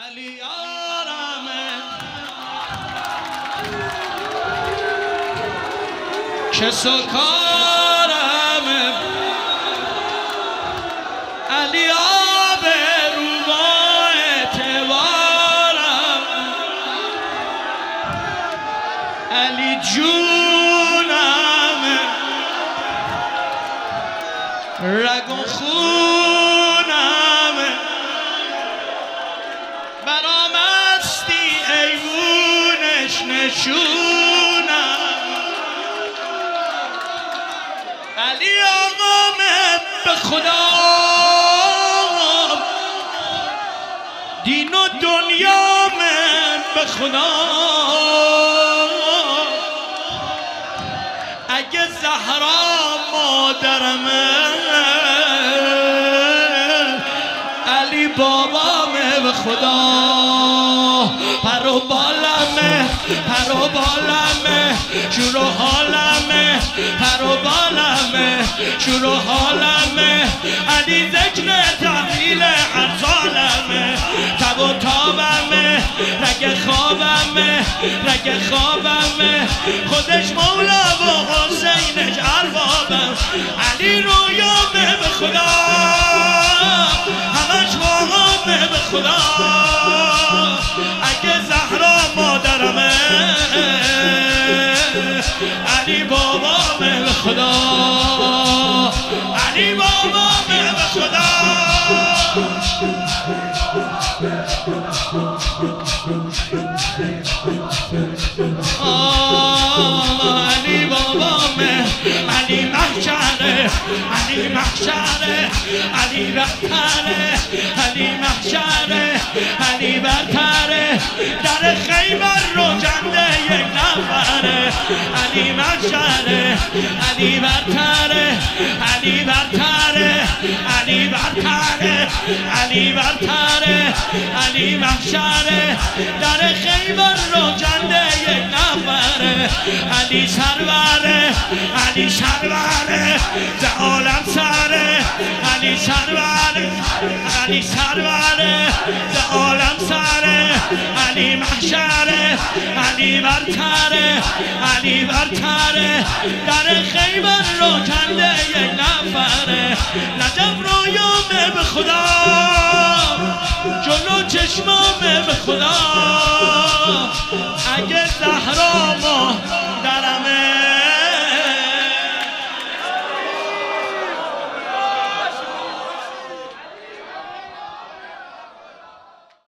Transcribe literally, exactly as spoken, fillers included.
علی یارمه کس و کارمه علی آب روبا اعتبارم علی جونمه رگ و خونمه برامستی ایوونش نشونم علی آقامه به خدا دین و دنیامه به خدا اگه زهرا مادرمه علی بابامه به خدا پر و بالمه پر و بالمه شور و حالمه پر و بالمه شور و حالمه علی ذکر تحویل هر سالمه تب و تابمه رگ خوابمه رگ خوابمه خودش مولا و حسینش اربابم علی رویامه به خدا همش واقعامه به خدا اگه زهرا مادرمه علی بابامه به خدا علی بابامه به خدا علی بابامه علی محشره علی محشره علی برتره علی محشره علی برتره در خیبر رو جنده یک نفره علی محشره علی برتره علی برتره علی برتره علی برتره علی محشره در خیبر رو جنده یک نفره علی سروره علی سروره ز عالم سره علی سروره علی سروره ز عالم سره علی محشره علی برتره علی برتره در خیبر رو کنده یک نفره نجف رویامه به خدا جلو چشمامه به خدا اگه زهرا ما درمه